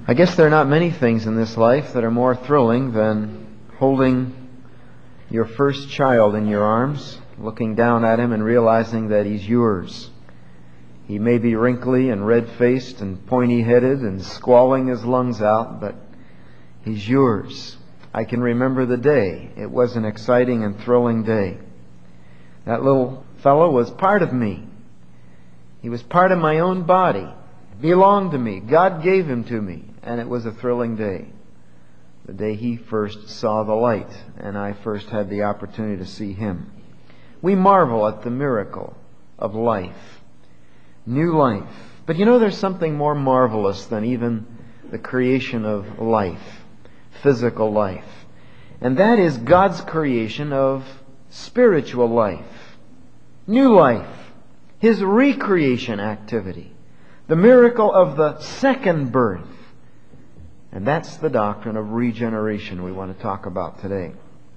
I guess there are not many things in this life that are more thrilling than holding your first child in your arms, looking down at him and realizing that he's yours. He may be wrinkly and red-faced and pointy-headed and squalling his lungs out, but he's yours. I can remember the day. It was an exciting and thrilling day. That little fellow was part of me. He was part of my own body. He belonged to me. God gave him to me. And it was a thrilling day. The day he first saw the light and I first had the opportunity to see him. We marvel at the miracle of life. New life. But you know, there's something more marvelous than even the creation of life, physical life. And that is God's creation of spiritual life, new life, His recreation activity, the miracle of the second birth. And that's the doctrine of regeneration we want to talk about today.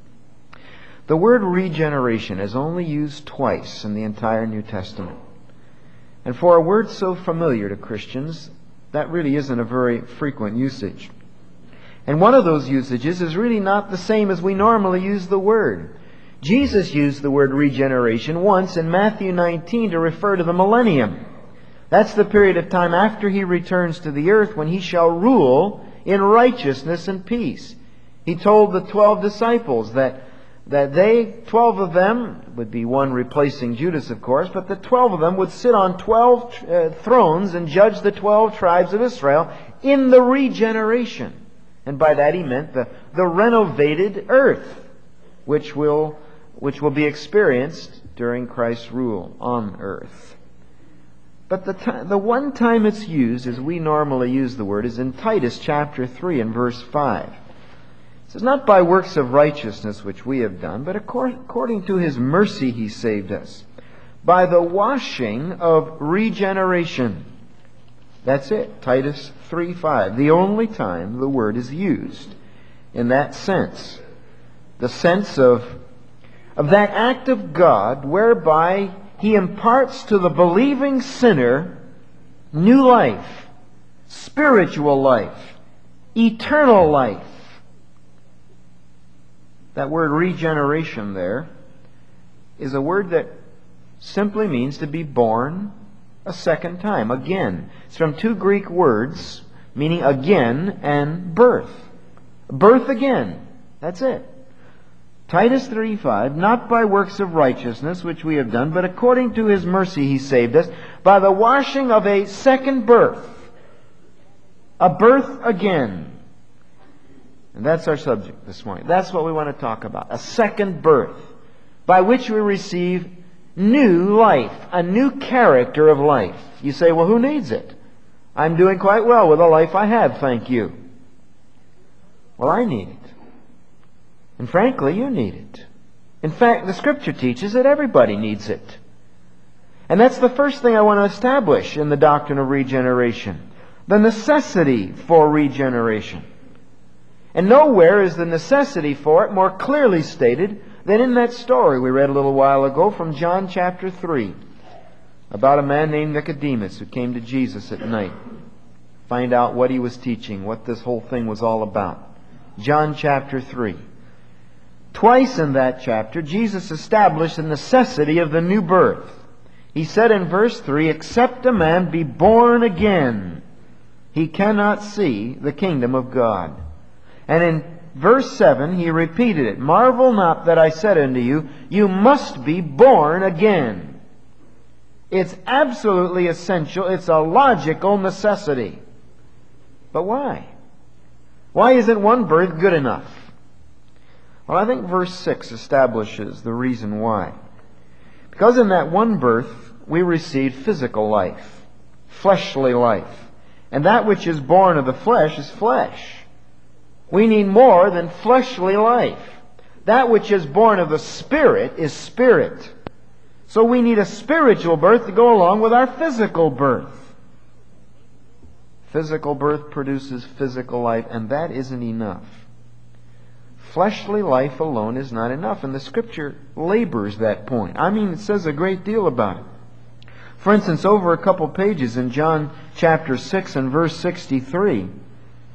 The word regeneration is only used twice in the entire New Testament. And for a word so familiar to Christians, that really isn't a very frequent usage. And one of those usages is really not the same as we normally use the word. Jesus used the word regeneration once in Matthew 19 to refer to the millennium. That's the period of time after He returns to the earth when He shall rule in righteousness and peace. He told the 12 disciples that they, 12 of them, would be one replacing Judas, of course, but the 12 of them would sit on 12 thrones and judge the 12 tribes of Israel in the regeneration. And by that He meant the renovated earth, which will be experienced during Christ's rule on earth. But the one time it's used, as we normally use the word, is in Titus chapter 3 and verse 5. It says, "Not by works of righteousness which we have done, but according to His mercy He saved us, by the washing of regeneration." That's it, Titus 3:5. The only time the word is used in that sense. The sense of that act of God whereby He imparts to the believing sinner new life, spiritual life, eternal life. That word regeneration there is a word that simply means to be born a second time, again. It's from two Greek words meaning again and birth. Birth again. That's it. Titus 3:5, "Not by works of righteousness which we have done, but according to His mercy He saved us, by the washing of a second birth." A birth again. And that's our subject this morning. That's what we want to talk about. A second birth, by which we receive new life, a new character of life. You say, well, who needs it? I'm doing quite well with the life I have, thank you. Well, I need it. And frankly, you need it. In fact, the Scripture teaches that everybody needs it. And that's the first thing I want to establish in the doctrine of regeneration. The necessity for regeneration. And nowhere is the necessity for it more clearly stated than in that story we read a little while ago from John chapter 3. About a man named Nicodemus who came to Jesus at night. Find out what He was teaching, what this whole thing was all about. John chapter 3. Twice in that chapter, Jesus established the necessity of the new birth. He said in verse 3, "Except a man be born again, he cannot see the kingdom of God." And in verse 7, He repeated it, "Marvel not that I said unto you, you must be born again." It's absolutely essential. It's a logical necessity. But why? Why isn't one birth good enough? Well, I think verse 6 establishes the reason why. Because in that one birth, we receive physical life, fleshly life. And that which is born of the flesh is flesh. We need more than fleshly life. That which is born of the Spirit is spirit. So we need a spiritual birth to go along with our physical birth. Physical birth produces physical life, and that isn't enough. Fleshly life alone is not enough, and the Scripture labors that point. I mean, it says a great deal about it. For instance, over a couple pages in John chapter 6 and verse 63,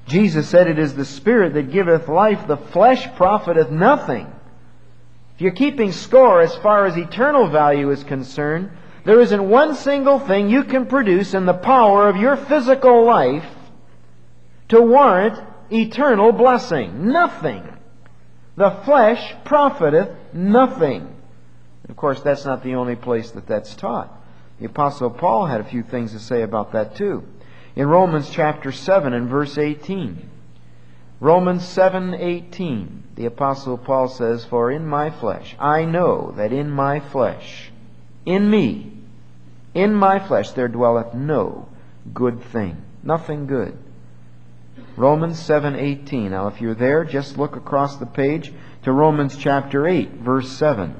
Jesus said, "It is the Spirit that giveth life, the flesh profiteth nothing." If you're keeping score as far as eternal value is concerned, there isn't one single thing you can produce in the power of your physical life to warrant eternal blessing. Nothing. The flesh profiteth nothing. Of course, that's not the only place that that's taught. The Apostle Paul had a few things to say about that too. In Romans chapter 7 and verse 18. Romans 7:18, the Apostle Paul says, "For in my flesh, I know that in my flesh, in me, in my flesh there dwelleth no good thing." Nothing good. Romans 7:18. Now if you're there, just look across the page to Romans chapter 8, verse 7.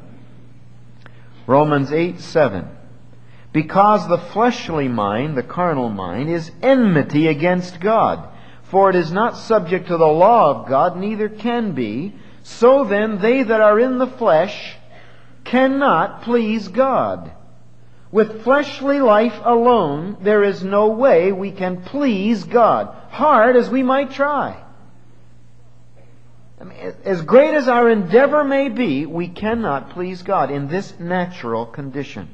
Romans 8:7. "Because the fleshly mind, the carnal mind, is enmity against God. For it is not subject to the law of God, neither can be. So then they that are in the flesh cannot please God." With fleshly life alone, there is no way we can please God, hard as we might try. I mean, as great as our endeavor may be, we cannot please God in this natural condition.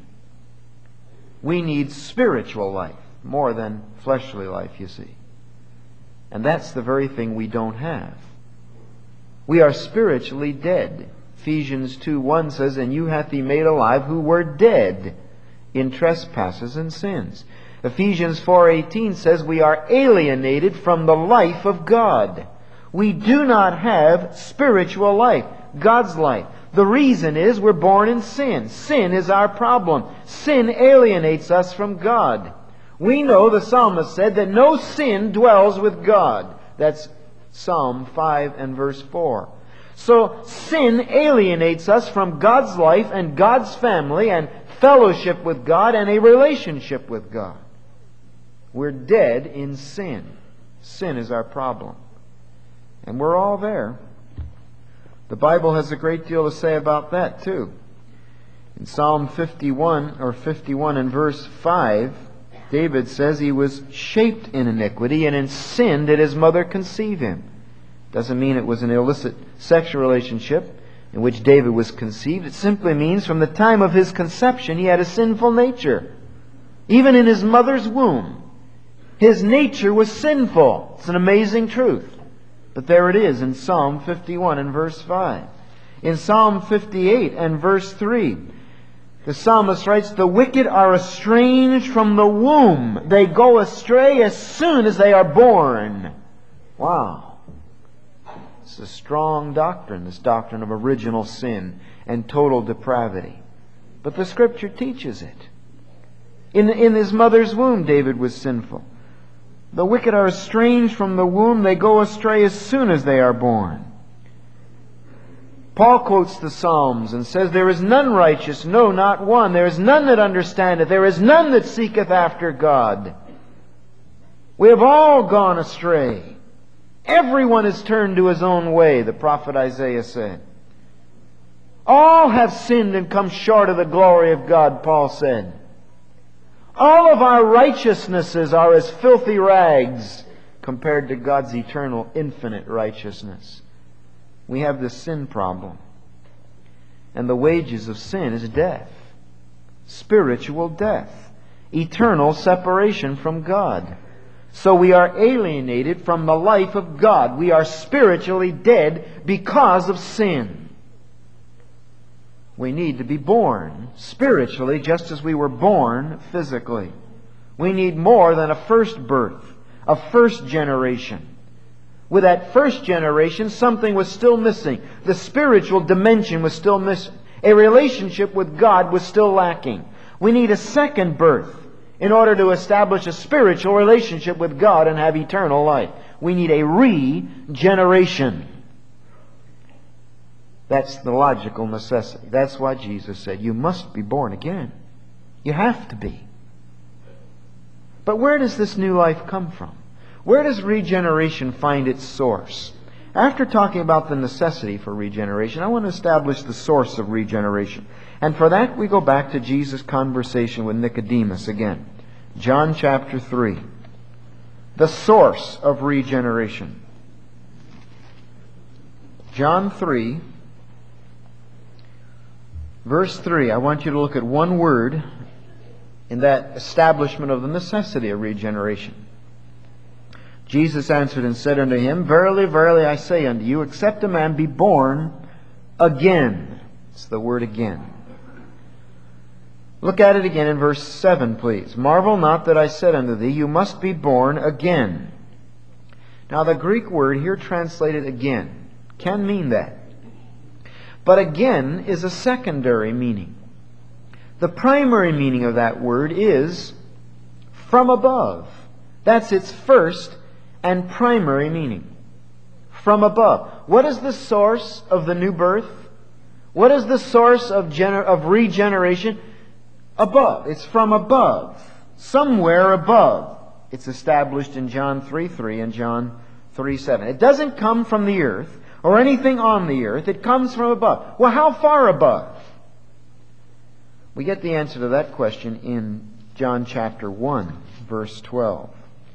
We need spiritual life more than fleshly life, you see. And that's the very thing we don't have. We are spiritually dead. Ephesians 2:1 says, "And you hath He made alive who were dead in trespasses and sins." Ephesians 4:18 says we are alienated from the life of God. We do not have spiritual life, God's life. The reason is we're born in sin. Sin is our problem. Sin alienates us from God. We know the psalmist said that no sin dwells with God. That's Psalm 5 and verse 4. So sin alienates us from God's life and God's family and fellowship with God and a relationship with God. We're dead in sin. Sin is our problem. And we're all there. The Bible has a great deal to say about that too. In Psalm 51 and verse 5, David says he was shaped in iniquity, and in sin did his mother conceive him. Doesn't mean it was an illicit sexual relationship in which David was conceived. It simply means from the time of his conception he had a sinful nature. Even in his mother's womb, his nature was sinful. It's an amazing truth. But there it is in Psalm 51 and verse 5. In Psalm 58 and verse 3, the psalmist writes, "The wicked are estranged from the womb. They go astray as soon as they are born." Wow. It's a strong doctrine, this doctrine of original sin and total depravity. But the Scripture teaches it. In his mother's womb, David was sinful. The wicked are estranged from the womb. They go astray as soon as they are born. Paul quotes the Psalms and says, "There is none righteous, no, not one. There is none that understandeth. There is none that seeketh after God. We have all gone astray. Everyone is turned to his own way," the prophet Isaiah said. "All have sinned and come short of the glory of God," Paul said. "All of our righteousnesses are as filthy rags compared to God's eternal, infinite righteousness." We have this sin problem. And the wages of sin is death. Spiritual death. Eternal separation from God. So we are alienated from the life of God. We are spiritually dead because of sin. We need to be born spiritually just as we were born physically. We need more than a first birth, a first generation. With that first generation, something was still missing. The spiritual dimension was still missing. A relationship with God was still lacking. We need a second birth in order to establish a spiritual relationship with God and have eternal life. We need a regeneration. That's the logical necessity. That's why Jesus said, "You must be born again." You have to be. But where does this new life come from? Where does regeneration find its source? After talking about the necessity for regeneration, I want to establish the source of regeneration. And for that, we go back to Jesus' conversation with Nicodemus again. John chapter 3. the source of regeneration. John 3, verse 3. I want you to look at one word in that establishment of the necessity of regeneration. Jesus answered and said unto him, Verily, verily, I say unto you, except a man be born again. It's the word again. Look at it again in verse 7, please. Marvel not that I said unto thee, you must be born again. Now the Greek word here translated again can mean that. But again is a secondary meaning. The primary meaning of that word is from above. That's its first and primary meaning. From above. What is the source of the new birth? What is the source of regeneration? Above. It's from above. Somewhere above. It's established in John 3:3 and John 3:7. It doesn't come from the earth or anything on the earth. It comes from above. Well, how far above? We get the answer to that question in John chapter 1, verse 12.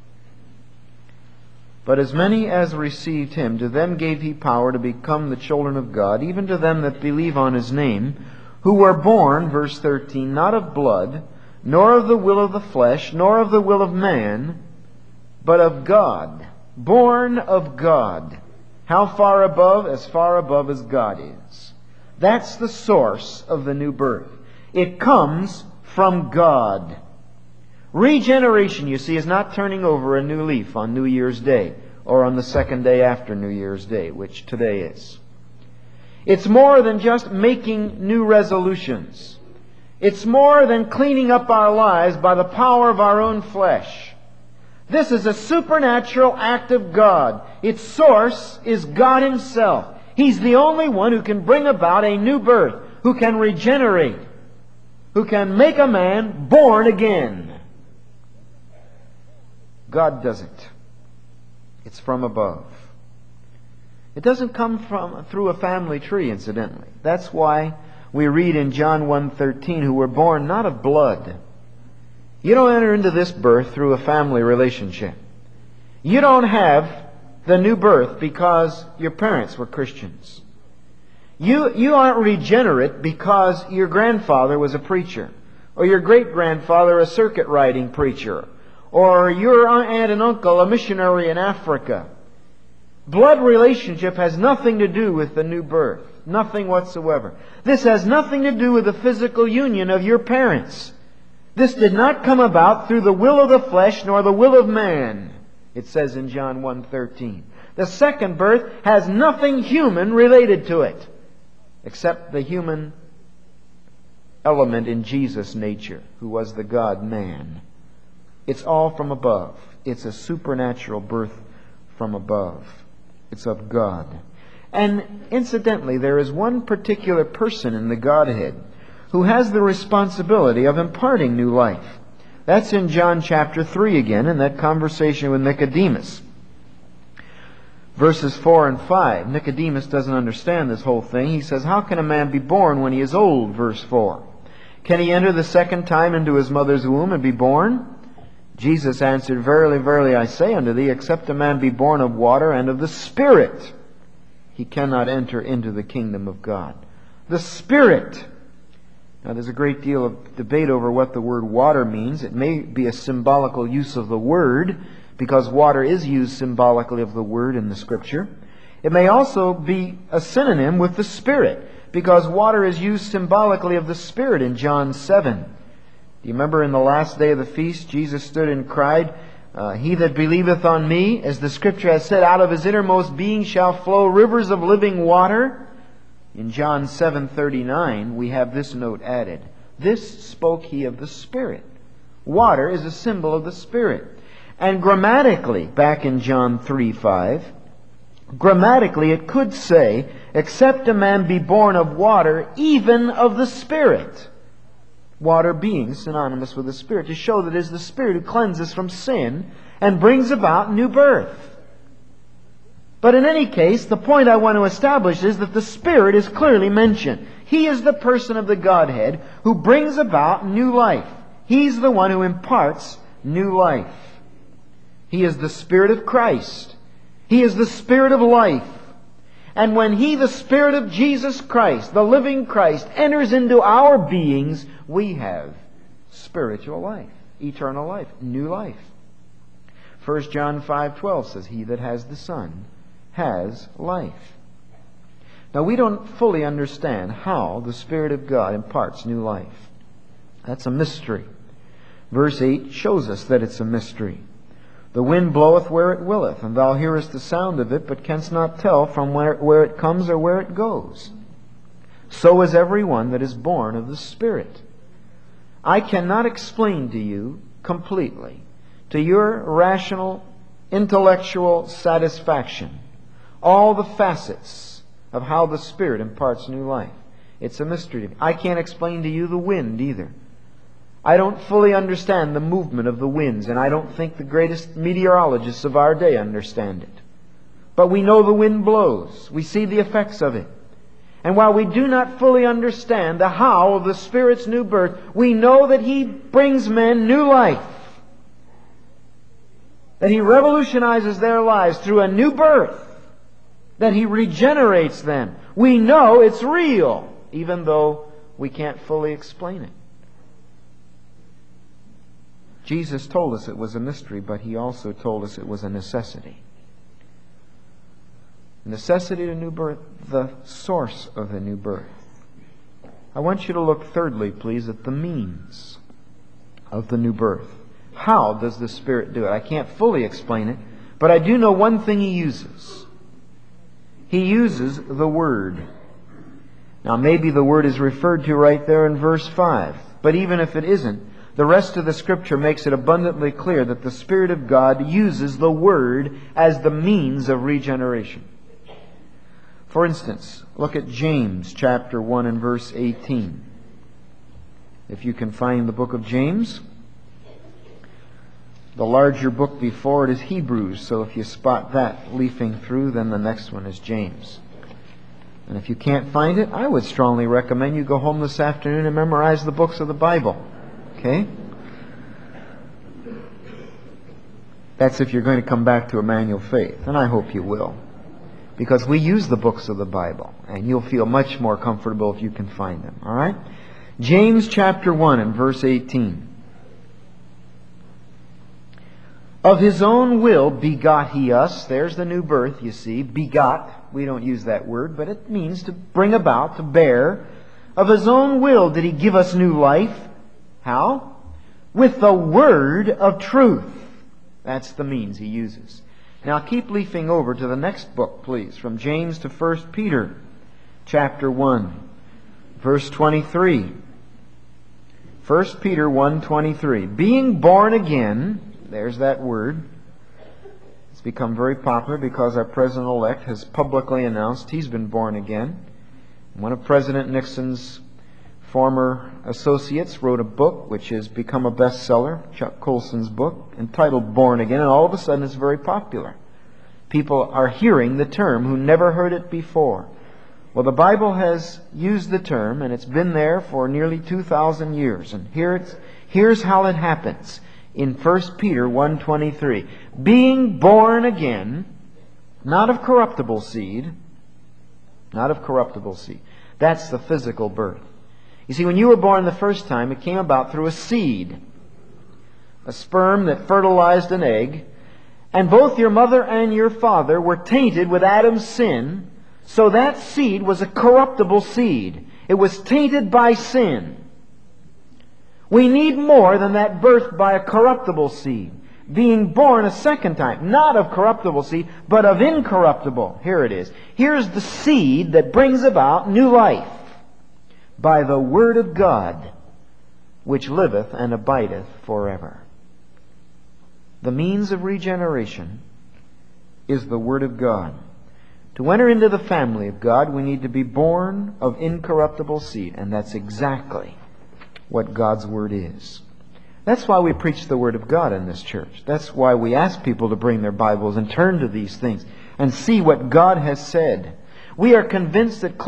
But as many as received Him, to them gave He power to become the children of God, even to them that believe on His name, who were born, verse 13, not of blood, nor of the will of the flesh, nor of the will of man, but of God. Born of God. How far above? As far above as God is. That's the source of the new birth. It comes from God. Regeneration, you see, is not turning over a new leaf on New Year's Day or on the second day after New Year's Day, which today is. It's more than just making new resolutions. It's more than cleaning up our lives by the power of our own flesh. This is a supernatural act of God. Its source is God Himself. He's the only one who can bring about a new birth, who can regenerate, who can make a man born again. God does it. It's from above. It doesn't come through a family tree, incidentally. That's why we read in John 1:13, who were born not of blood. You don't enter into this birth through a family relationship. You don't have the new birth because your parents were Christians. You aren't regenerate because your grandfather was a preacher, or your great-grandfather a circuit-riding preacher, or your aunt and uncle a missionary in Africa. Blood relationship has nothing to do with the new birth. Nothing whatsoever. This has nothing to do with the physical union of your parents. This did not come about through the will of the flesh nor the will of man, it says in John 1:13. The second birth has nothing human related to it, except the human element in Jesus' nature, who was the God-man. It's all from above. It's a supernatural birth from above. It's of God. And incidentally, there is one particular person in the Godhead who has the responsibility of imparting new life. That's in John chapter 3 again, in that conversation with Nicodemus. Verses 4 and 5. Nicodemus doesn't understand this whole thing. He says, how can a man be born when he is old? Verse 4. Can he enter the second time into his mother's womb and be born? Jesus answered, Verily, verily, I say unto thee, except a man be born of water and of the Spirit, he cannot enter into the kingdom of God. The Spirit. Now, there's a great deal of debate over what the word water means. It may be a symbolical use of the word, because water is used symbolically of the word in the Scripture. It may also be a synonym with the Spirit, because water is used symbolically of the Spirit in John 7. Do you remember in the last day of the feast, Jesus stood and cried, He that believeth on me, as the Scripture has said, out of his innermost being shall flow rivers of living water. In John 7:39, we have this note added. This spoke he of the Spirit. Water is a symbol of the Spirit. And grammatically, back in John 3:5, grammatically it could say, except a man be born of water, even of the Spirit. Water being synonymous with the Spirit, to show that it is the Spirit who cleanses from sin and brings about new birth. But in any case, the point I want to establish is that the Spirit is clearly mentioned. He is the person of the Godhead who brings about new life. He's the one who imparts new life. He is the Spirit of Christ. He is the Spirit of life. And when He, the Spirit of Jesus Christ, the living Christ, enters into our beings, we have spiritual life, eternal life, new life. 1 John 5:12 says, He that has the Son has life. Now, we don't fully understand how the Spirit of God imparts new life. That's a mystery. Verse 8 shows us that it's a mystery. The wind bloweth where it willeth, and thou hearest the sound of it, but canst not tell from where it comes or where it goes. So is every one that is born of the Spirit. I cannot explain to you completely, to your rational, intellectual satisfaction, all the facets of how the Spirit imparts new life. It's a mystery to me. I can't explain to you the wind either. I don't fully understand the movement of the winds, and I don't think the greatest meteorologists of our day understand it. But we know the wind blows. We see the effects of it. And while we do not fully understand the how of the Spirit's new birth, we know that He brings men new life. That He revolutionizes their lives through a new birth. That He regenerates them. We know it's real, even though we can't fully explain it. Jesus told us it was a mystery, but He also told us it was a necessity. Necessity to new birth, the source of the new birth. I want you to look thirdly, please, at the means of the new birth. How does the Spirit do it? I can't fully explain it, but I do know one thing He uses. He uses the Word. Now, maybe the Word is referred to right there in verse 5, but even if it isn't, the rest of the Scripture makes it abundantly clear that the Spirit of God uses the Word as the means of regeneration. For instance, look at James chapter 1 and verse 18. If you can find the book of James. The larger book before it is Hebrews, so if you spot that leafing through, then the next one is James. And if you can't find it, I would strongly recommend you go home this afternoon and memorize the books of the Bible. Okay? That's if you're going to come back to Emmanuel Faith, and I hope you will. Because we use the books of the Bible, and you'll feel much more comfortable if you can find them. All right? James chapter 1 and verse 18. Of His own will begot He us. There's the new birth, you see. Begot. We don't use that word, but it means to bring about, to bear. Of His own will did He give us new life. How? With the word of truth. That's the means He uses. Now keep leafing over to the next book, please, from James to 1 Peter, chapter 1, verse 23. 1 Peter 1:23. Being born again, there's that word. It's become very popular because our President-elect has publicly announced he's been born again. One of President Nixon's former associates wrote a book which has become a bestseller, Chuck Colson's book, entitled Born Again, and all of a sudden it's very popular. People are hearing the term who never heard it before. Well, the Bible has used the term, and it's been there for nearly 2,000 years. And here's how it happens in 1 Peter 1:23. Being born again, not of corruptible seed, not of corruptible seed. That's the physical birth. You see, when you were born the first time, it came about through a seed, a sperm that fertilized an egg, and both your mother and your father were tainted with Adam's sin, so that seed was a corruptible seed. It was tainted by sin. We need more than that birth by a corruptible seed. Being born a second time, not of corruptible seed, but of incorruptible. Here it is. Here's the seed that brings about new life. By the Word of God, which liveth and abideth forever. The means of regeneration is the Word of God. To enter into the family of God, we need to be born of incorruptible seed, and that's exactly what God's Word is. That's why we preach the Word of God in this church. That's why we ask people to bring their Bibles and turn to these things and see what God has said. We are convinced that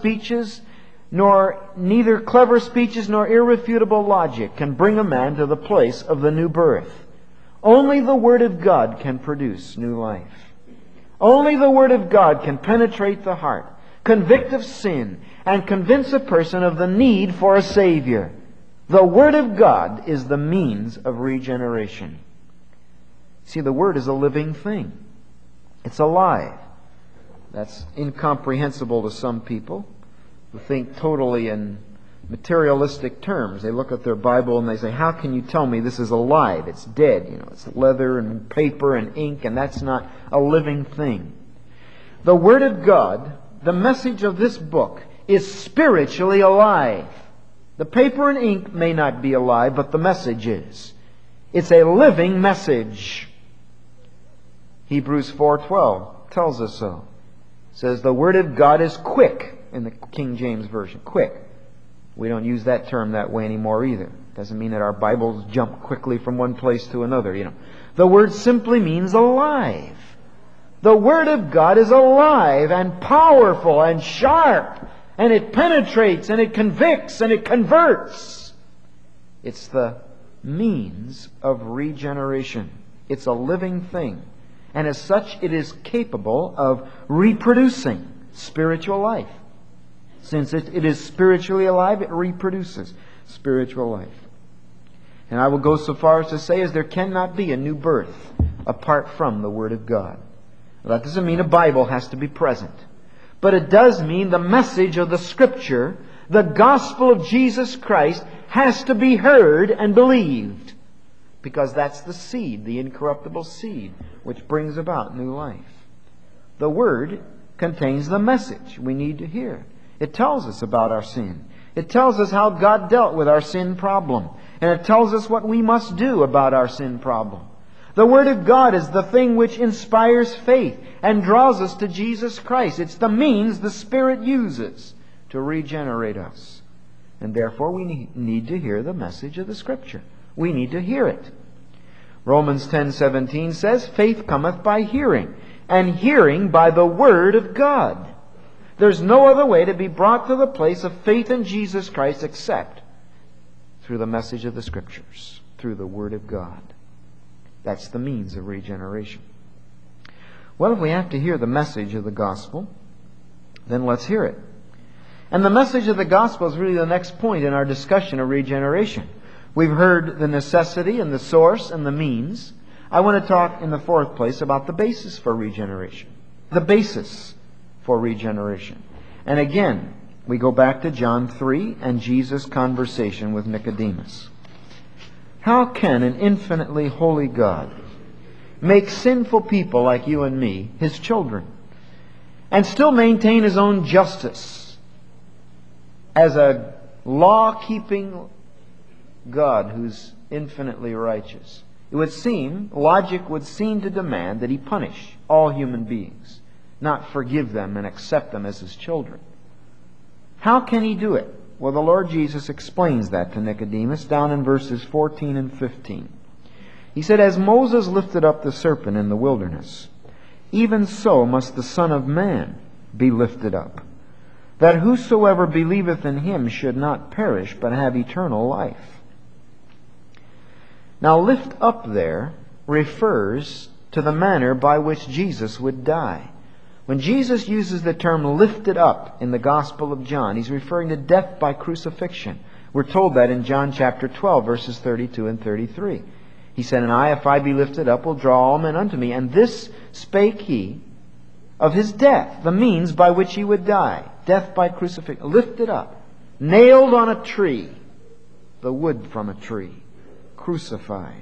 neither clever speeches nor irrefutable logic can bring a man to the place of the new birth. Only the Word of God can produce new life. Only the Word of God can penetrate the heart, convict of sin, and convince a person of the need for a Savior. The Word of God is the means of regeneration. See, the Word is a living thing. It's alive. That's incomprehensible to some people who think totally in materialistic terms. They look at their Bible and they say, how can you tell me this is alive? It's dead. It's leather and paper and ink, and that's not a living thing. The Word of God, the message of this book, is spiritually alive. The paper and ink may not be alive, but the message is. It's a living message. Hebrews 4:12 tells us so. It says the Word of God is quick in the King James Version. Quick. We don't use that term that way anymore either. Doesn't mean that our Bibles jump quickly from one place to another. The word simply means alive. The Word of God is alive and powerful and sharp, and it penetrates and it convicts and it converts. It's the means of regeneration. It's a living thing. And as such, it is capable of reproducing spiritual life. Since it is spiritually alive, it reproduces spiritual life. And I will go so far as to say as there cannot be a new birth apart from the Word of God. Now, that doesn't mean a Bible has to be present. But it does mean the message of the Scripture, the gospel of Jesus Christ, has to be heard and believed. Because that's the seed, the incorruptible seed, which brings about new life. The Word contains the message we need to hear. It tells us about our sin. It tells us how God dealt with our sin problem. And it tells us what we must do about our sin problem. The Word of God is the thing which inspires faith and draws us to Jesus Christ. It's the means the Spirit uses to regenerate us. And therefore we need to hear the message of the Scripture. We need to hear it. Romans 10:17 says, faith cometh by hearing, and hearing by the Word of God. There's no other way to be brought to the place of faith in Jesus Christ except through the message of the Scriptures, through the Word of God. That's the means of regeneration. Well, if we have to hear the message of the gospel, then let's hear it. And the message of the gospel is really the next point in our discussion of regeneration. We've heard the necessity and the source and the means. I want to talk in the fourth place about the basis for regeneration. The basis for regeneration. And again, we go back to John 3 and Jesus' conversation with Nicodemus. How can an infinitely holy God make sinful people like you and me His children and still maintain His own justice as a law-keeping God who's infinitely righteous? It would seem, logic would seem to demand that He punish all human beings, not forgive them and accept them as His children. How can He do it? Well, the Lord Jesus explains that to Nicodemus down in verses 14 and 15. He said, as Moses lifted up the serpent in the wilderness, even so must the Son of Man be lifted up, that whosoever believeth in Him should not perish, but have eternal life. Now, lift up there refers to the manner by which Jesus would die. When Jesus uses the term lifted up in the Gospel of John, He's referring to death by crucifixion. We're told that in John chapter 12, verses 32 and 33. He said, and I, if I be lifted up, will draw all men unto me. And this spake He of His death, the means by which He would die. Death by crucifixion. Lifted up. Nailed on a tree. The wood from a tree. Crucified.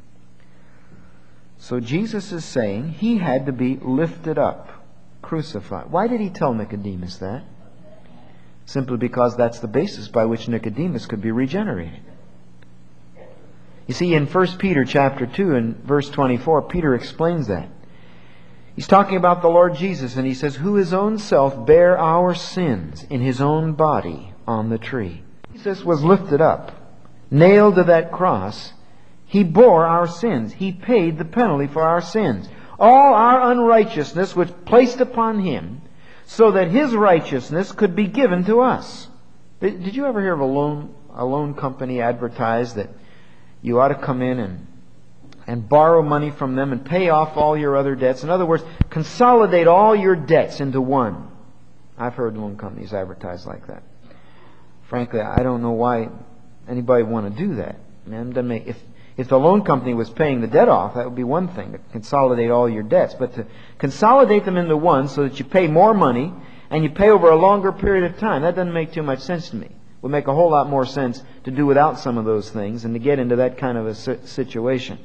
So Jesus is saying He had to be lifted up. Crucified. Why did He tell Nicodemus that? Simply because that's the basis by which Nicodemus could be regenerated. You see, in 1 Peter chapter 2 and verse 24, Peter explains that. He's talking about the Lord Jesus, and he says, who His own self bare our sins in His own body on the tree. Jesus was lifted up, nailed to that cross. He bore our sins. He paid the penalty for our sins. All our unrighteousness was placed upon Him so that His righteousness could be given to us. Did you ever hear of a loan company advertise that you ought to come in and and borrow money from them and pay off all your other debts. In other words, consolidate all your debts into one. I've heard loan companies advertise like that. Frankly, I don't know why anybody would want to do that. If the loan company was paying the debt off, that would be one thing, to consolidate all your debts. But to consolidate them into one so that you pay more money and you pay over a longer period of time, that doesn't make too much sense to me. It would make a whole lot more sense to do without some of those things and to get into that kind of a situation.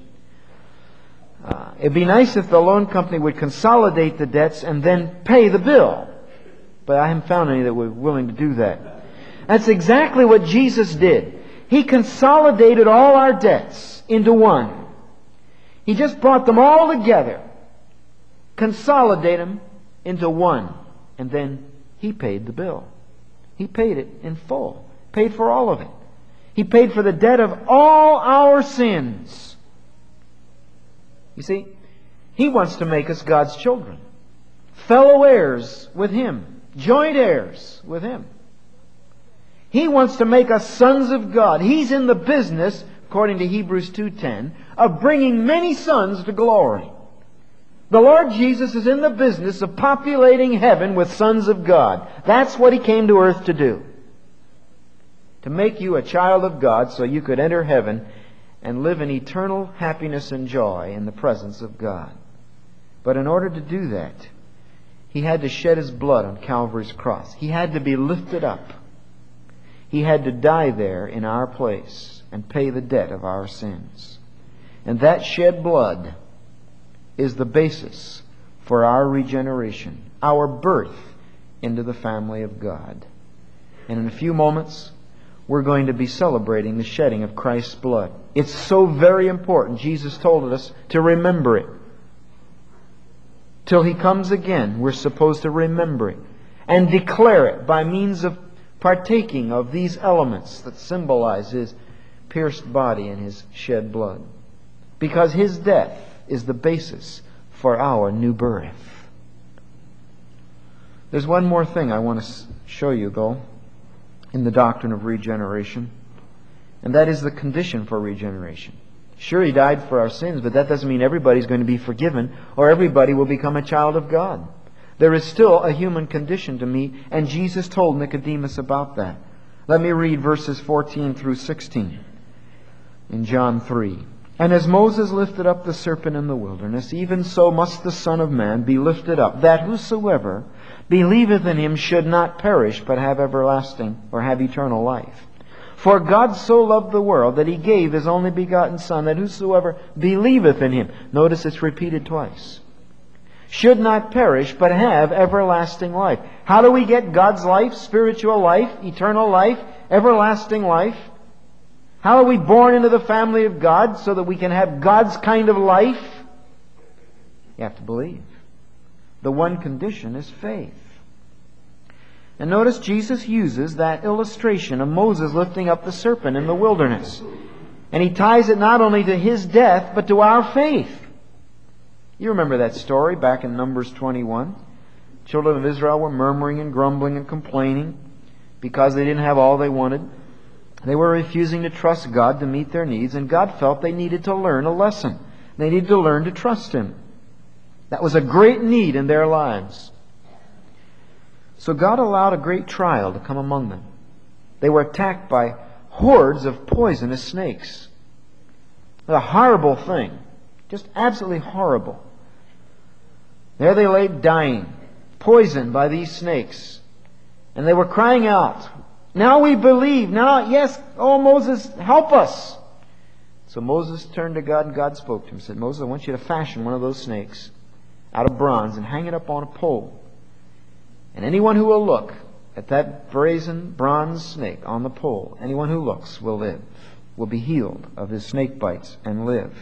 It'd be nice if the loan company would consolidate the debts and then pay the bill. But I haven't found any that were willing to do that. That's exactly what Jesus did. He consolidated all our debts into one. He just brought them all together, consolidate them into one, and then He paid the bill. He paid it in full. Paid for all of it. He paid for the debt of all our sins. You see, He wants to make us God's children, fellow heirs with Him, joint heirs with Him. He wants to make us sons of God. He's in the business, according to Hebrews 2:10, of bringing many sons to glory. The Lord Jesus is in the business of populating heaven with sons of God. That's what He came to earth to do. To make you a child of God so you could enter heaven and live in eternal happiness and joy in the presence of God. But in order to do that, He had to shed His blood on Calvary's cross. He had to be lifted up. He had to die there in our place and pay the debt of our sins. And that shed blood is the basis for our regeneration, our birth into the family of God. And in a few moments, we're going to be celebrating the shedding of Christ's blood. It's so very important. Jesus told us to remember it. Till He comes again, we're supposed to remember it and declare it by means of partaking of these elements that symbolize His pierced body and His shed blood. Because His death is the basis for our new birth. There's one more thing I want to show you, though, in the doctrine of regeneration, and that is the condition for regeneration. Sure, He died for our sins, but that doesn't mean everybody's going to be forgiven or everybody will become a child of God. There is still a human condition to meet, and Jesus told Nicodemus about that. Let me read verses 14 through 16 in John 3. And as Moses lifted up the serpent in the wilderness, even so must the Son of Man be lifted up, that whosoever believeth in Him should not perish, but have everlasting, or have eternal life. For God so loved the world that He gave His only begotten Son, that whosoever believeth in Him, notice it's repeated twice, should not perish, but have everlasting life. How do we get God's life, spiritual life, eternal life, everlasting life? How are we born into the family of God so that we can have God's kind of life? You have to believe. The one condition is faith. And notice Jesus uses that illustration of Moses lifting up the serpent in the wilderness. And He ties it not only to His death, but to our faith. You remember that story back in Numbers 21. Children of Israel were murmuring and grumbling and complaining because they didn't have all they wanted. They were refusing to trust God to meet their needs, and God felt they needed to learn a lesson. They needed to learn to trust Him. That was a great need in their lives. So God allowed a great trial to come among them. They were attacked by hordes of poisonous snakes. A horrible thing. Just absolutely horrible. There they lay dying, poisoned by these snakes. And they were crying out, "Now we believe. Now, yes, oh Moses, help us." So Moses turned to God, and God spoke to him and said, "Moses, I want you to fashion one of those snakes out of bronze and hang it up on a pole. And anyone who will look at that brazen bronze snake on the pole, anyone who looks will live, will be healed of his snake bites and live."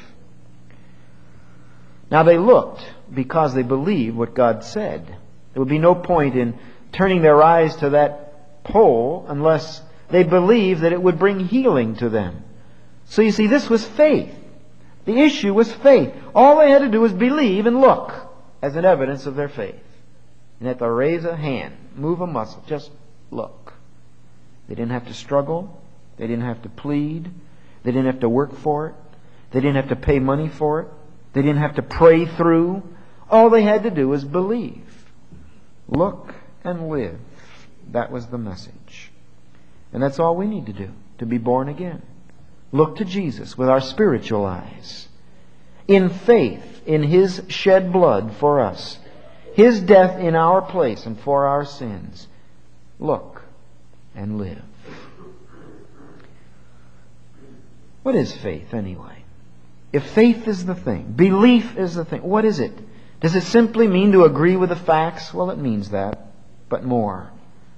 Now they looked because they believed what God said. There would be no point in turning their eyes to that pole unless they believed that it would bring healing to them. So you see, this was faith. The issue was faith. All they had to do was believe and look as an evidence of their faith. They didn't have to raise a hand, move a muscle, just look. They didn't have to struggle. They didn't have to plead. They didn't have to work for it. They didn't have to pay money for it. They didn't have to pray through. All they had to do was believe. Look and live. That was the message. And that's all we need to do, to be born again. Look to Jesus with our spiritual eyes. In faith in His shed blood for us. His death in our place and for our sins. Look and live. What is faith anyway? If faith is the thing, belief is the thing, what is it? Does it simply mean to agree with the facts? Well, it means that, but more.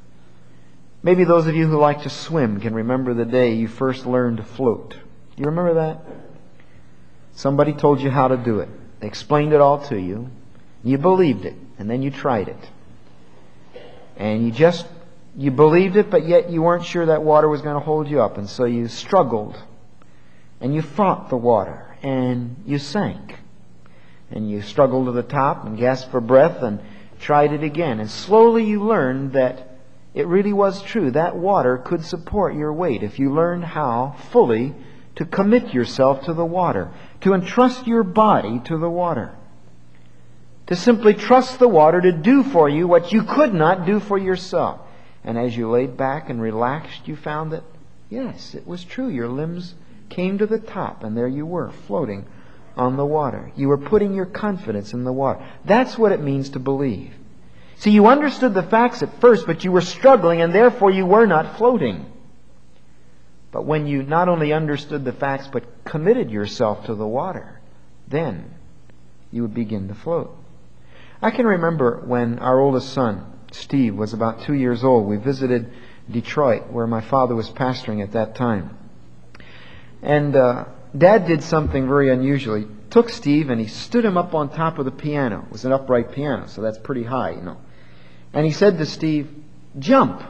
Maybe those of you who like to swim can remember the day you first learned to float. Do you remember that? Somebody told you how to do it. They explained it all to you. You believed it, and then you tried it. And you believed it, but yet you weren't sure that water was going to hold you up, and so you struggled. And you fought the water, and you sank. And you struggled to the top and gasped for breath and tried it again. And slowly you learned that it really was true. That water could support your weight if you learned how fully to commit yourself to the water, to entrust your body to the water, to simply trust the water to do for you what you could not do for yourself. And as you laid back and relaxed, you found that, yes, it was true. Your limbs came to the top, and there you were, floating on the water. You were putting your confidence in the water. That's what it means to believe. See, you understood the facts at first, but you were struggling, and therefore you were not floating. But when you not only understood the facts, but committed yourself to the water, then you would begin to float. I can remember when our oldest son, Steve, was about 2 years old. We visited Detroit, where my father was pastoring at that time. And Dad did something very unusual. He took Steve and he stood him up on top of the piano. It was an upright piano, so that's pretty high, you know. And he said to Steve, "Jump."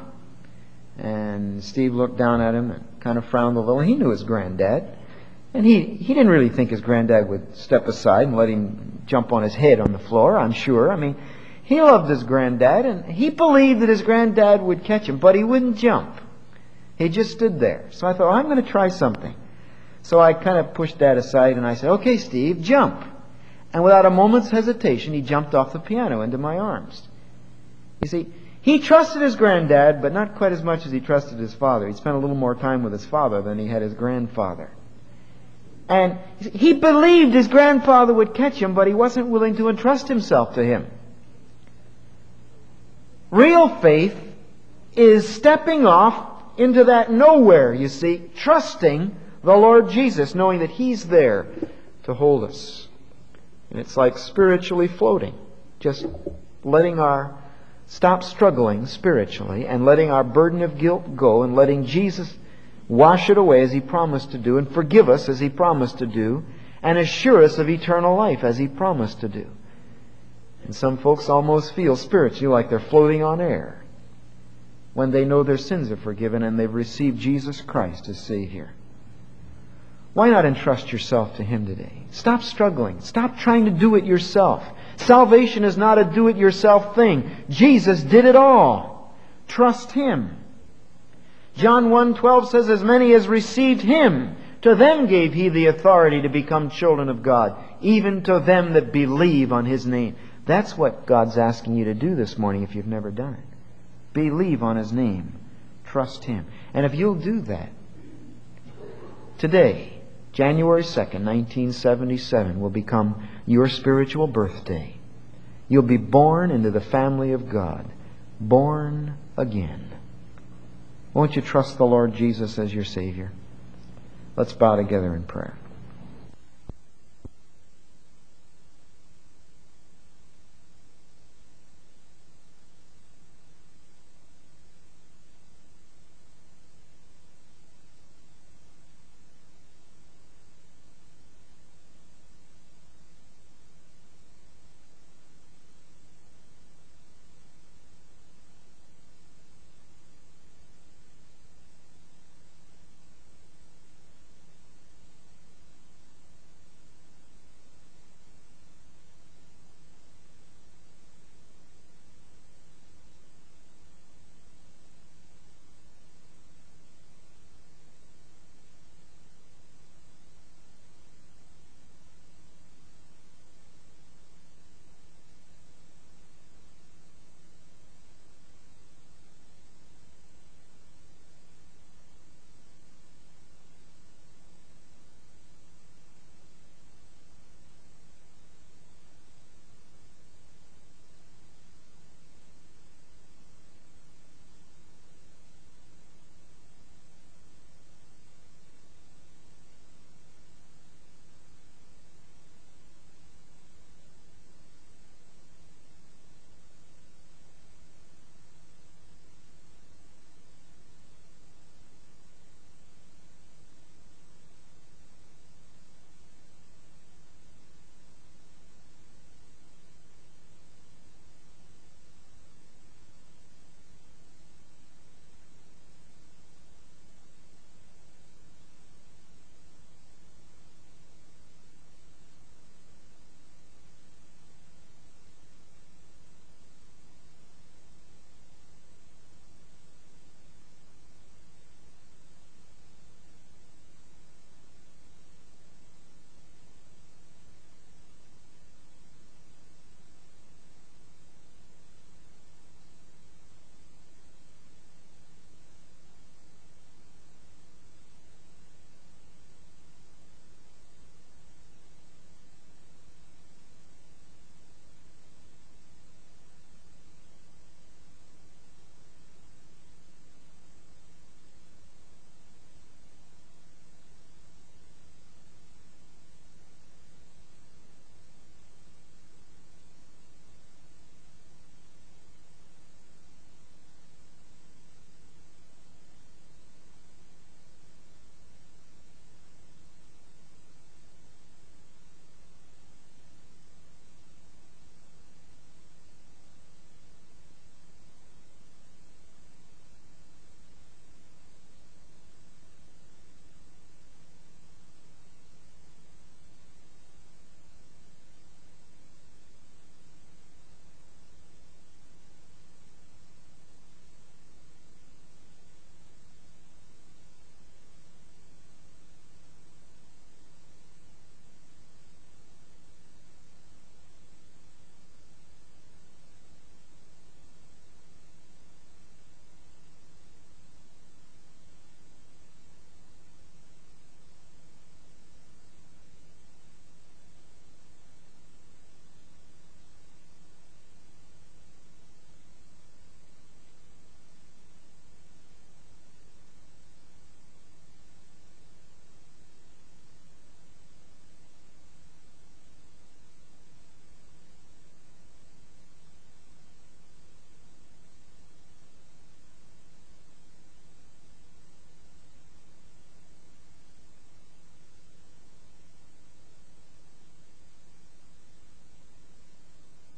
And Steve looked down at him and kind of frowned a little. He knew his granddad. And he didn't really think his granddad would step aside and let him jump on his head on the floor, I'm sure. I mean, he loved his granddad, and he believed that his granddad would catch him, but he wouldn't jump. He just stood there. So I thought, I'm going to try something. So I kind of pushed Dad aside and I said, "Okay, Steve, jump." And without a moment's hesitation, he jumped off the piano into my arms. You see, he trusted his granddad, but not quite as much as he trusted his father. He spent a little more time with his father than he had his grandfather. And he believed his grandfather would catch him, but he wasn't willing to entrust himself to him. Real faith is stepping off into that nowhere, you see, trusting the Lord Jesus, knowing that He's there to hold us. And it's like spiritually floating, just stop struggling spiritually and letting our burden of guilt go and letting Jesus wash it away as He promised to do and forgive us as He promised to do and assure us of eternal life as He promised to do. And some folks almost feel spiritually like they're floating on air when they know their sins are forgiven and they've received Jesus Christ as Savior. Why not entrust yourself to Him today? Stop struggling. Stop trying to do it yourself. Salvation is not a do-it-yourself thing. Jesus did it all. Trust Him. John 1:12 says, "As many as received Him, to them gave He the authority to become children of God, even to them that believe on His name." That's what God's asking you to do this morning if you've never done it. Believe on His name. Trust Him. And if you'll do that, today, January 2nd, 1977 will become your spiritual birthday. You'll be born into the family of God. Born again. Won't you trust the Lord Jesus as your Savior? Let's bow together in prayer.